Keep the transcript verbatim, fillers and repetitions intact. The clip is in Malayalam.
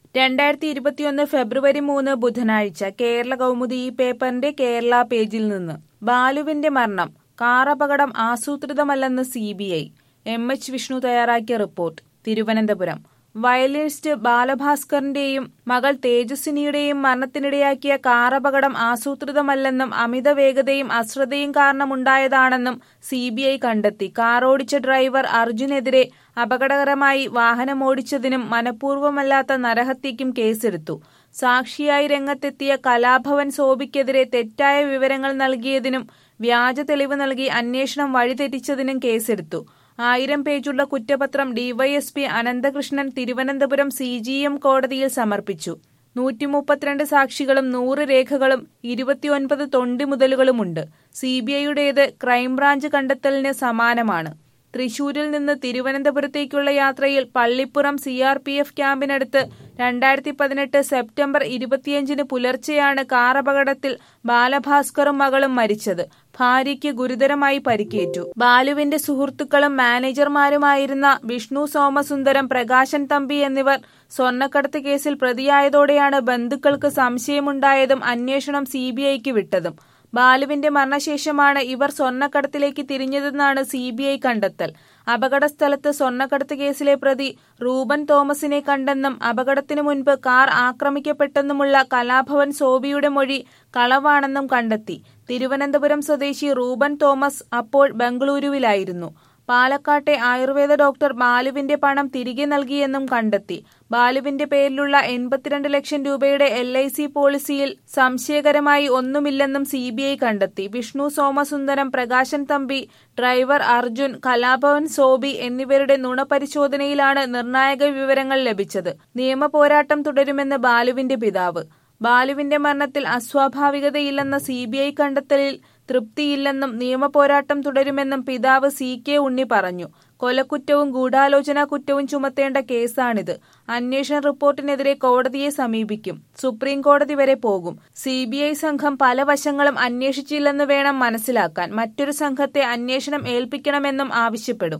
രണ്ടായിരത്തി ഇരുപത്തിയൊന്ന് ഫെബ്രുവരി മൂന്ന് ബുധനാഴ്ച കേരള കൗമുദി ഈ പേപ്പറിന്റെ കേരള പേജിൽ നിന്ന് ബാലുവിന്റെ മരണം കാറപകടം ആസൂത്രിതമല്ലെന്ന് C B I. M H Vishnu തയ്യാറാക്കിയ റിപ്പോർട്ട്. തിരുവനന്തപുരം വയലിനിസ്റ്റ് ബാലഭാസ്കറിന്റെയും മകൾ തേജസ്വിനിയുടെയും മരണത്തിനിടയാക്കിയ കാറപകടം ആസൂത്രിതമല്ലെന്നും അമിത വേഗതയും അശ്രദ്ധയും കാരണമുണ്ടായതാണെന്നും സി ബി ഐ കണ്ടെത്തി. കാറോടിച്ച ഡ്രൈവർ അർജുനെതിരെ അപകടകരമായി വാഹനമോടിച്ചതിനും മനഃപൂർവ്വമല്ലാത്ത നരഹത്യയ്ക്കും കേസെടുത്തു. സാക്ഷിയായി രംഗത്തെത്തിയ കലാഭവൻ സോബിക്കെതിരെ തെറ്റായ വിവരങ്ങൾ നൽകിയതിനും വ്യാജ തെളിവ് നൽകി അന്വേഷണം വഴിതെറ്റിച്ചതിനും കേസെടുത്തു. ആയിരം പേജുള്ള കുറ്റപത്രം DYSP Ananthakrishnan Thiruvananthapuram C G M കോടതിയിൽ സമർപ്പിച്ചു. നൂറ്റി മുപ്പത്തിരണ്ട് സാക്ഷികളും നൂറ് രേഖകളും ഇരുപത്തിയൊൻപത് തൊണ്ടിമുതലുകളുമുണ്ട്. സി ബി ഐയുടേത് ക്രൈംബ്രാഞ്ച് കണ്ടെത്തലിന് സമാനമാണ്. തൃശൂരിൽ നിന്ന് തിരുവനന്തപുരത്തേക്കുള്ള യാത്രയിൽ Pallippuram C R P F ക്യാമ്പിനടുത്ത് രണ്ടായിരത്തി പതിനെട്ട് സെപ്റ്റംബർ ഇരുപത്തിയഞ്ചിന് പുലർച്ചെയാണ് കാറപകടത്തിൽ ബാലഭാസ്കറും മകളും മരിച്ചത്. ഭാര്യയ്ക്ക് ഗുരുതരമായി പരിക്കേറ്റു. ബാലുവിന്റെ സുഹൃത്തുക്കളും മാനേജർമാരുമായിരുന്ന വിഷ്ണു സോമസുന്ദരം, പ്രകാശൻ തമ്പി എന്നിവർ സ്വർണ്ണക്കടത്ത് കേസിൽ പ്രതിയായതോടെയാണ് ബന്ധുക്കൾക്ക് സംശയമുണ്ടായതും അന്വേഷണം സി ബി ഐക്ക് വിട്ടതും. ബാലുവിന്റെ മരണശേഷമാണ് ഇവർ സ്വർണ്ണക്കടത്തിലേക്ക് തിരിഞ്ഞതെന്നാണ് സി ബി ഐ കണ്ടെത്തൽ. അപകടസ്ഥലത്ത് സ്വർണ്ണക്കടത്ത് കേസിലെ പ്രതി റൂബൻ തോമസിനെ കണ്ടെന്നും അപകടത്തിനു മുൻപ് കാർ ആക്രമിക്കപ്പെട്ടെന്നുമുള്ള കലാഭവൻ സോബിയുടെ മൊഴി കളവാണെന്നും കണ്ടെത്തി. തിരുവനന്തപുരം സ്വദേശി റൂബൻ തോമസ് അപ്പോൾ ബംഗളൂരുവിലായിരുന്നു. പാലക്കാട്ടെ ആയുർവേദ ഡോക്ടർ ബാലുവിന്റെ പണം തിരികെ നൽകിയെന്നും കണ്ടെത്തി. ബാലുവിന്റെ പേരിലുള്ള എൺപത്തിരണ്ട് ലക്ഷം രൂപയുടെ എൽ ഐ സി പോളിസിയിൽ സംശയകരമായി ഒന്നുമില്ലെന്നും സി ബി ഐ കണ്ടെത്തി. വിഷ്ണു സോമസുന്ദരം, പ്രകാശൻ തമ്പി, ഡ്രൈവർ അർജുൻ, കലാഭവൻ സോബി എന്നിവരുടെ നുണപരിശോധനയിലാണ് നിർണായക വിവരങ്ങൾ ലഭിച്ചത്. നിയമപോരാട്ടം തുടരുമെന്ന് ബാലുവിന്റെ പിതാവ്. ബാലുവിന്റെ മരണത്തിൽ അസ്വാഭാവികതയില്ലെന്ന സി ബി ഐ കണ്ടെത്തലിൽ തൃപ്തിയില്ലെന്നും നിയമപോരാട്ടം തുടരുമെന്നും പിതാവ് സി കെ ഉണ്ണി പറഞ്ഞു. കൊലക്കുറ്റവും ഗൂഢാലോചനാ കുറ്റവും ചുമത്തേണ്ട കേസാണിത്. അന്വേഷണ റിപ്പോർട്ടിനെതിരെ കോടതിയെ സമീപിക്കും. സുപ്രീം കോടതി വരെ പോകും. സി ബി ഐ സംഘം പല വശങ്ങളും അന്വേഷിച്ചില്ലെന്ന് വേണം മനസ്സിലാക്കാൻ. മറ്റൊരു സംഘത്തെ അന്വേഷണം ഏൽപ്പിക്കണമെന്നും ആവശ്യപ്പെടും.